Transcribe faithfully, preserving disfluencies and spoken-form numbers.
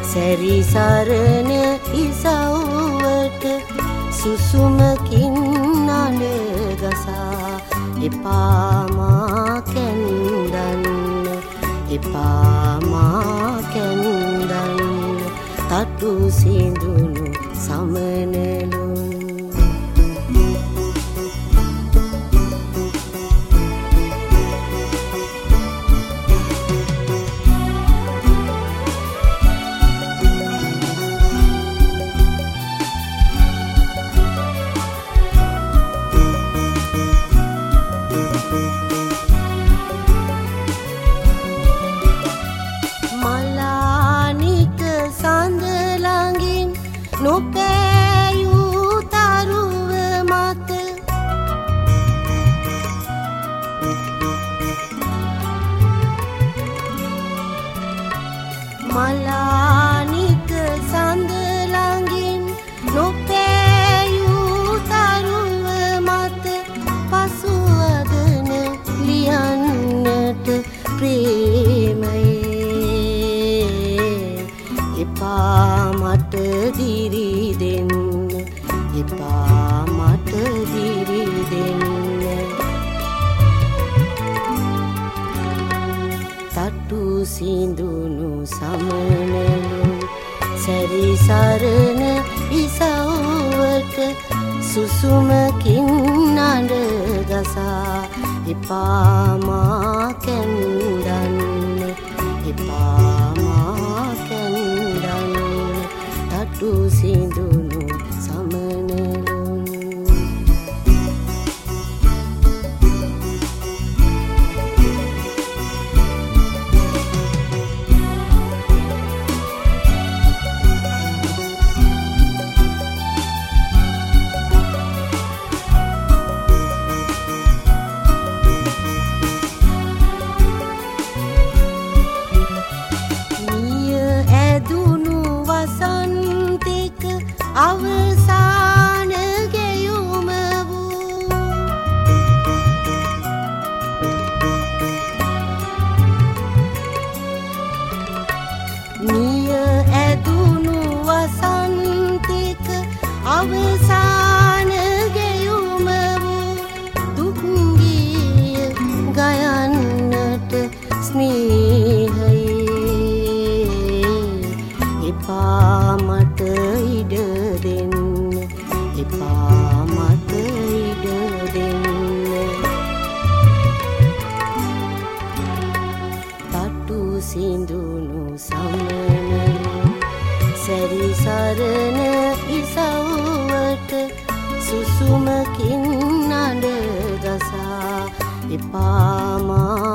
සැරිසරන ඉසව්වට සුසුමකින් නඩ ගසා එපා මා කැන්දන්න එපා මා කැන්දන්න තටු සිඳුණු සමනලුන් මලානික සඳ ළඟින් නොපෑයූ තරුව මත මලානික සඳ ළඟින් නොපෑයූ තරුව මත පසුවදන ලියන්නට ප්‍රේමයේ එපා මට දිරි දෙන්න එපා මට දිරි දෙන්න තටු සිඳුණු සමනලුන් සැරිසරන ඉසව්වට සුසුමකින් නඩ ගසා එපා මා කැන්දන්න එපා මා කැන්දන්න තටු සිඳුණු සමනලුන් අවසාන ගෙයුම වූ නිය ඇදුණු වසන්තික අවසාන ගෙයුම වූ දුක් ගීය ගයන්නට ස්නේහයේ එපා මට ඉඩ දෙන්න එපා මට ඉඩ දෙන්න තටු සිඳුණු සමනලුන් සැරිසරන ඉසව්වට සුසුමකින් නඩ ගසා එපා මා